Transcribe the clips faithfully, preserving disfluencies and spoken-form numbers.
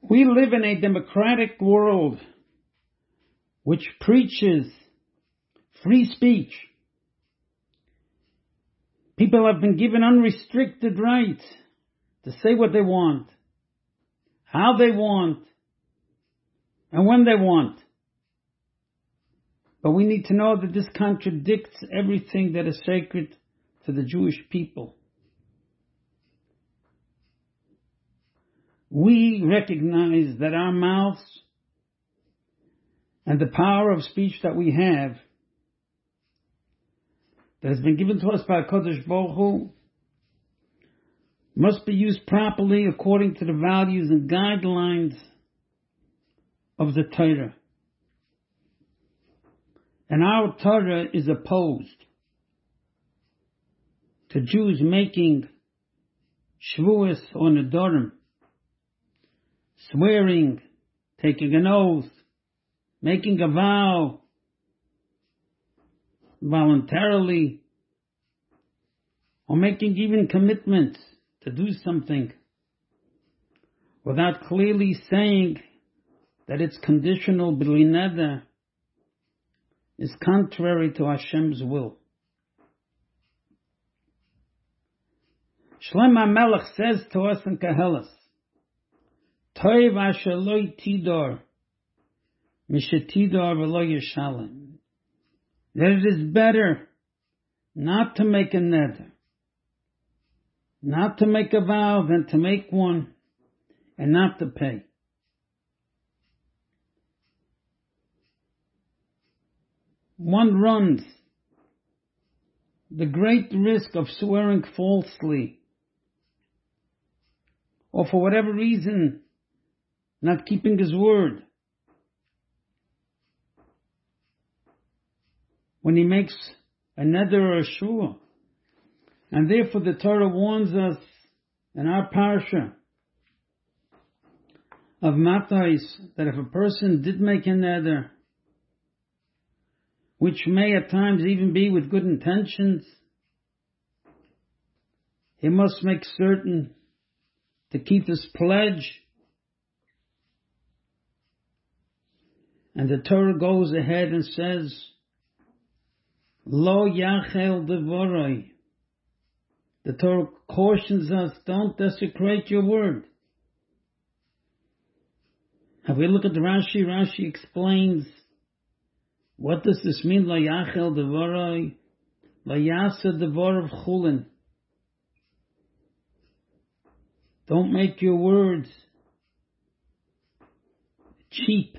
We live in a democratic world which preaches free speech. People have been given unrestricted rights to say what they want, how they want, and when they want. But we need to know that this contradicts everything that is sacred to the Jewish people. We recognize that our mouths and the power of speech that we have, that has been given to us by HaKadosh Baruch Hu, must be used properly according to the values and guidelines of the Torah. And our Torah is opposed to Jews making shvuos or nedarim, swearing, taking an oath, making a vow voluntarily, or making even commitments to do something without clearly saying that it's conditional b'li neder is contrary to Hashem's will. Shlomo HaMelech says to us in Koheles, Toiv asher lo tidor, mishetidor v'lo yeshalem. That it is better not to make a neder, not to make a vow, than to make one and not to pay. One runs the great risk of swearing falsely, or for whatever reason, not keeping his word, when he makes a neder or a shua. And therefore the Torah warns us in our parsha of Matais that if a person did make a neder, which may at times even be with good intentions, he must make certain to keep his pledge. And the Torah goes ahead and says, Lo yachel devoroi. The Torah cautions us, don't desecrate your word. If we look at the Rashi, Rashi explains, what does this mean? Lo yachel devoroi, lo yasa devor of chulin. Don't make your words cheap.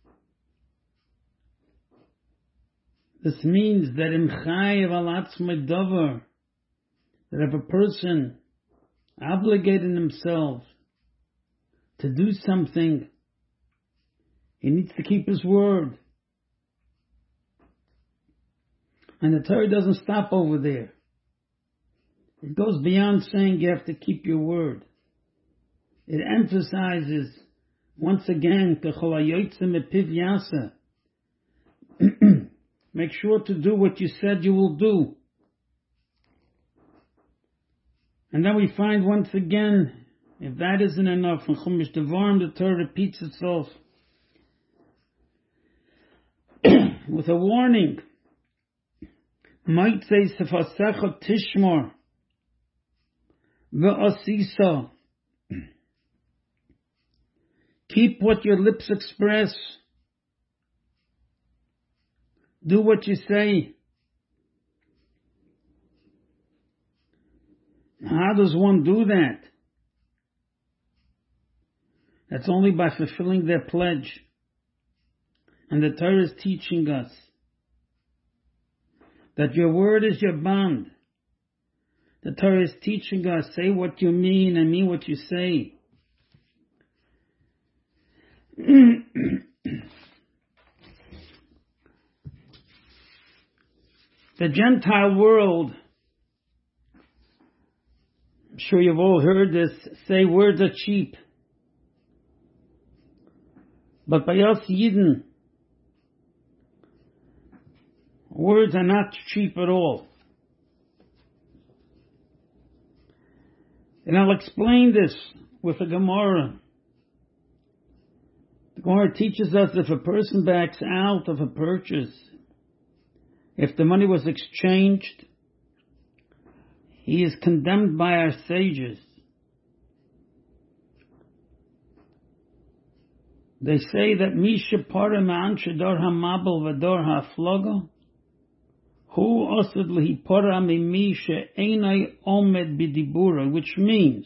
This means that im chayev al atzmei davar, that if a person obligated himself to do something, he needs to keep his word. And the Torah doesn't stop over there. It goes beyond saying you have to keep your word. It emphasizes, once again, kechol hayotzeh mepiv yaseh. Make sure to do what you said you will do. And then we find once again, if that isn't enough, in Chumash Devarim the Torah repeats itself with a warning. Might say sefasecha tishmor ve'asisa. Keep what your lips express. Do what you say. How does one do that? That's only by fulfilling their pledge. And the Torah is teaching us that your word is your bond. The Torah is teaching us, say what you mean and mean what you say. The Gentile world, I'm sure you've all heard this, say words are cheap. But by us Yidden, words are not cheap at all. And I'll explain this with a Gemara The Gemara teaches us if a person backs out of a purchase, if the money was exchanged, he is condemned by our sages. They say that Misha Para Ma'anshe Dor HaMabel V'Dor HaFloga Hu Osad Lihi Para Mimisha Einai Omed B'Dibura, which means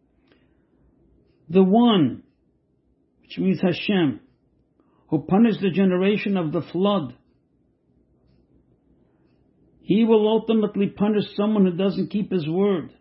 the one, which means Hashem, who punished the generation of the flood, he will ultimately punish someone who doesn't keep his word.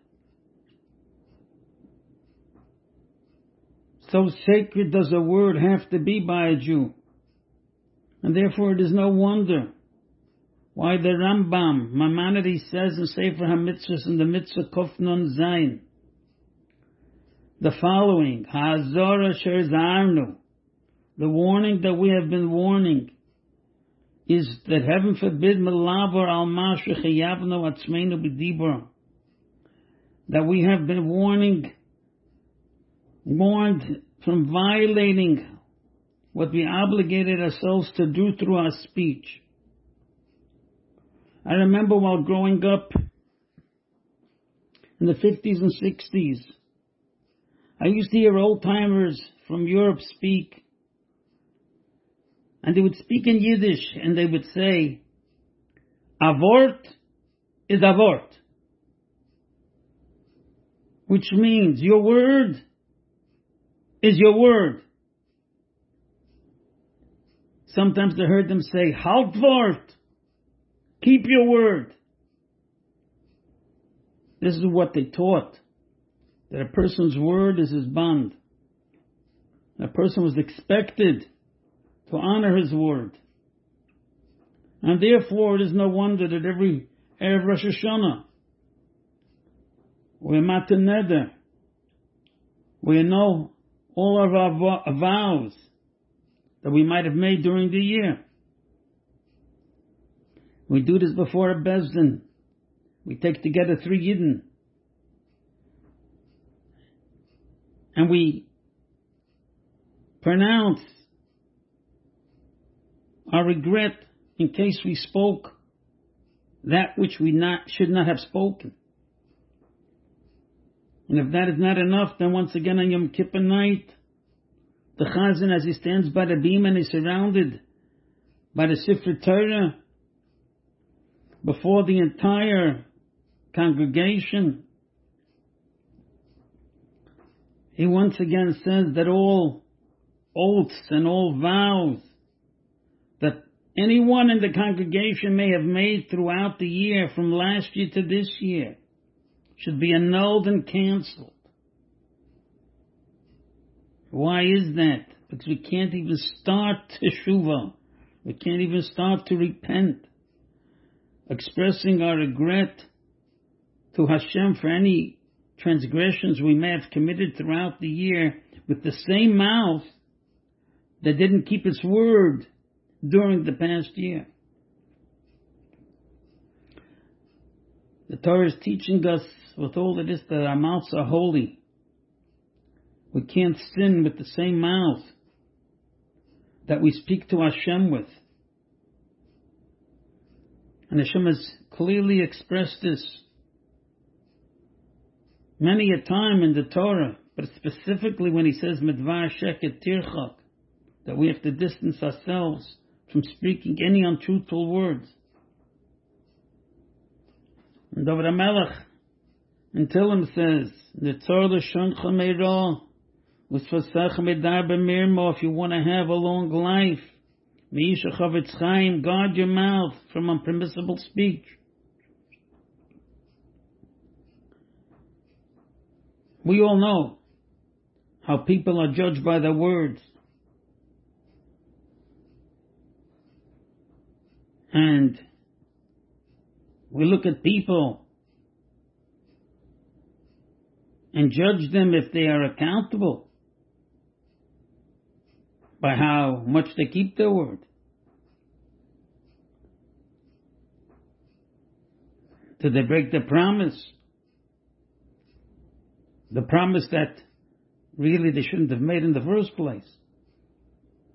So sacred does a word have to be by a Jew. And therefore it is no wonder why the Rambam, Maimonides, says in Sefer HaMitzvahs in the Mitzvah Kuf Nun Zayin, the following, Ha'azor asher zarnu, the warning that we have been warning, is that heaven forbid melavar al masha chayavnu atzmeinu b'dibur, that we have been warning, warned from violating what we obligated ourselves to do through our speech. I remember while growing up in the fifties and sixties, I used to hear old-timers from Europe speak, and they would speak in Yiddish, and they would say, a wort is a wort, which means your word is your word. Sometimes I heard them say, halt wort, keep your word. This is what they taught, that a person's word is his bond. A person was expected to honor his word. And therefore it is no wonder that every Erev Rosh Hashanah, we Matan Neder, we know all of our vows that we might have made during the year. We do this before a Bezdin. We take together three Yidden. And we pronounce our regret in case we spoke that which we not should not have spoken. And if that is not enough, then once again on Yom Kippur night, the Chazan, as he stands by the beam and is surrounded by the Sifrei Torah before the entire congregation, he once again says that all oaths and all vows that anyone in the congregation may have made throughout the year, from last year to this year, should be annulled and cancelled. Why is that? Because we can't even start teshuvah. We can't even start to repent, expressing our regret to Hashem for any transgressions we may have committed throughout the year with the same mouth that didn't keep its word during the past year. The Torah is teaching us with all of this that our mouths are holy. We can't sin with the same mouth that we speak to Hashem with. And Hashem has clearly expressed this many a time in the Torah, but specifically when he says, Midvar Sheket Tirchak, that we have to distance ourselves from speaking any untruthful words. And David HaMelech in Tehillim says, Nitzor l'shoncha meirah, u'sfasach medar b'mirmo, if you want to have a long life, me'isha chavetz chaim, guard your mouth from unpermissible speech. We all know how people are judged by their words. And we look at people and judge them if they are accountable by how much they keep their word. Did they break the promise? The promise that really they shouldn't have made in the first place.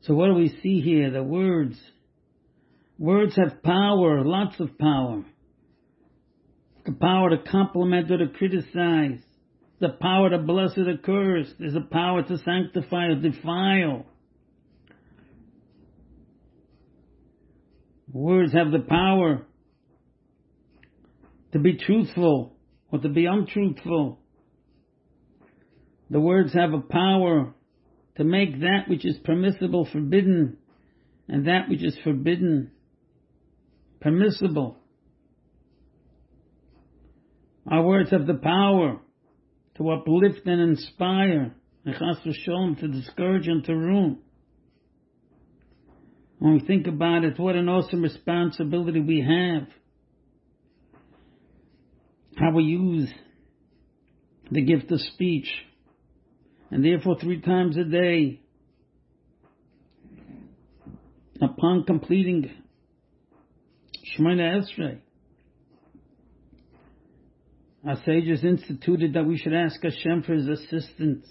So what do we see here? The words. Words have power, lots of power. The power to compliment or to criticize. The power to bless or to curse. There's a power to sanctify or defile. Words have the power to be truthful or to be untruthful. The words have a power to make that which is permissible forbidden, and that which is forbidden permissible. Our words have the power to uplift and inspire, and chas v'sholom, to discourage and to ruin. When we think about it, what an awesome responsibility we have. How we use the gift of speech. And therefore three times a day, upon completing Shemoneh Esrei, our sages instituted that we should ask Hashem for His assistance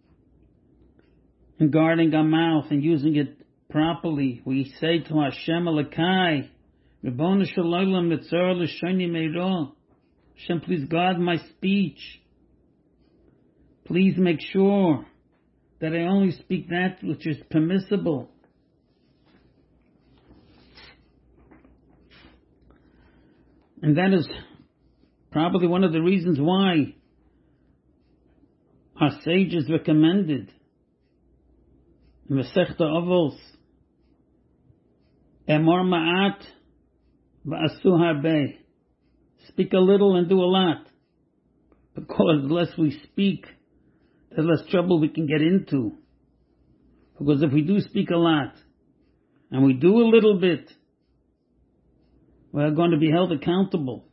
in guarding our mouth and using it properly. We say to Hashem Elokai, Ribono Shel Olam, Nitzar L'Shoni Meiro. Hashem, please guard my speech. Please make sure that I only speak that which is permissible. And that is probably one of the reasons why our sages recommended in Masechta Avos, Emor Ma'at V'asu Harbeh. Speak a little and do a lot. Because the less we speak, the less trouble we can get into. Because if we do speak a lot, and we do a little bit, we're going to be held accountable.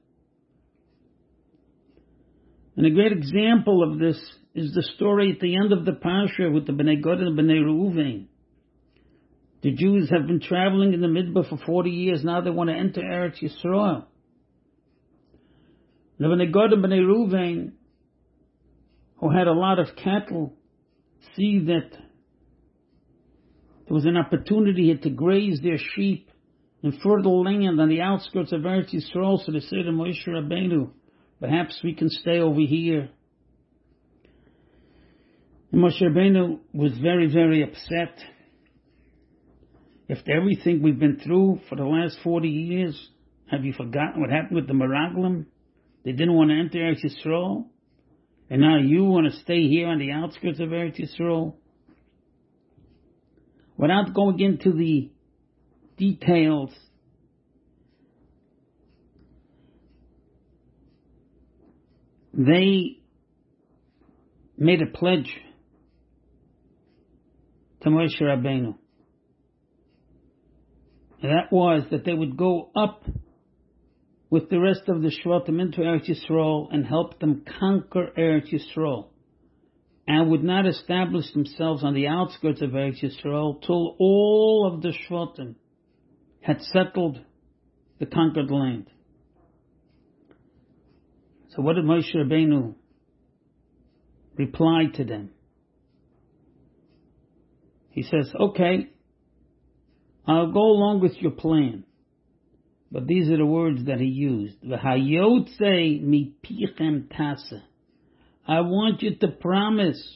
And a great example of this is the story at the end of the Parsha with the Bnei Gad and Bnei Reuven. The Jews have been traveling in the Midbar for forty years. Now they want to enter Eretz Yisrael. The Bnei Gad and Bnei Reuven, who had a lot of cattle, see that there was an opportunity here to graze their sheep in fertile land on the outskirts of Eretz Yisrael. So they say to Moshe Rabbeinu, perhaps we can stay over here. And Moshe Rabbeinu was very, very upset. After everything we've been through for the last forty years, have you forgotten what happened with the Meraglim? They didn't want to enter Eretz Yisrael. And now you want to stay here on the outskirts of Eretz Yisrael? Without going into the details, they made a pledge to Moshe Rabbeinu. And that was that they would go up with the rest of the Shvatim into Eretz Yisrael and help them conquer Eretz Yisrael, and would not establish themselves on the outskirts of Eretz Yisrael till all of the Shvatim had settled the conquered land. So what did Moshe Rabbeinu reply to them? He says, okay, I'll go along with your plan. But these are the words that he used. V'hayotze mipichem tasa. I want you to promise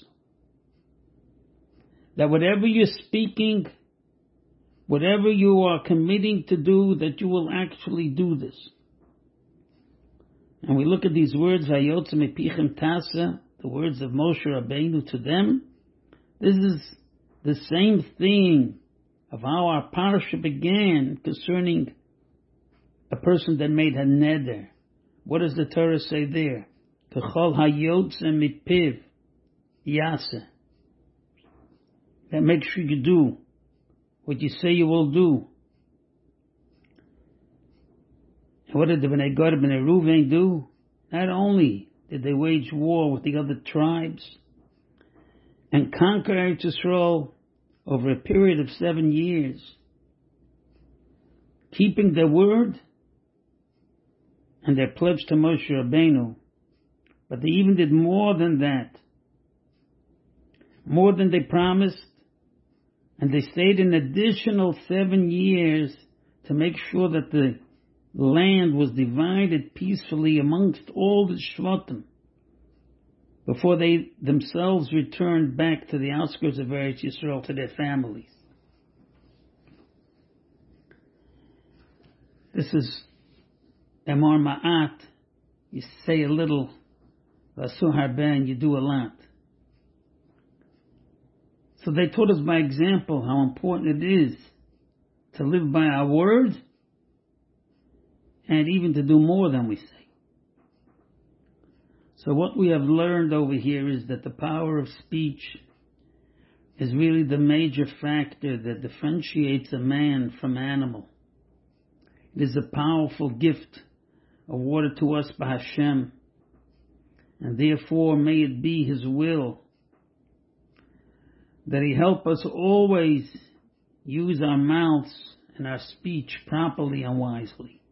that whatever you're speaking, whatever you are committing to do, that you will actually do this. And we look at these words, V'hayotze mipichem tasa, the words of Moshe Rabbeinu to them. This is the same thing of how our parasha began concerning a person that made a neder. What does the Torah say there? K'chol hayotze mipiv yaseh. That makes sure you do what you say you will do. And what did the Bnei Gad and Bnei Reuven do? Not only did they wage war with the other tribes and conquer Eretz Yisrael over a period of seven years, keeping their word and their pledge to Moshe Rabbeinu, but they even did more than that. More than they promised, And they stayed an additional seven years to make sure that the land was divided peacefully amongst all the Shvatim before they themselves returned back to the outskirts of Eretz Yisrael to their families. This is Emor Ma'at. You say a little, Vasur Harbe, and you do a lot. So they taught us by example how important it is to live by our word and even to do more than we say. So what we have learned over here is that the power of speech is really the major factor that differentiates a man from animal. It is a powerful gift awarded to us by Hashem, and therefore may it be His will that He help us always use our mouths and our speech properly and wisely.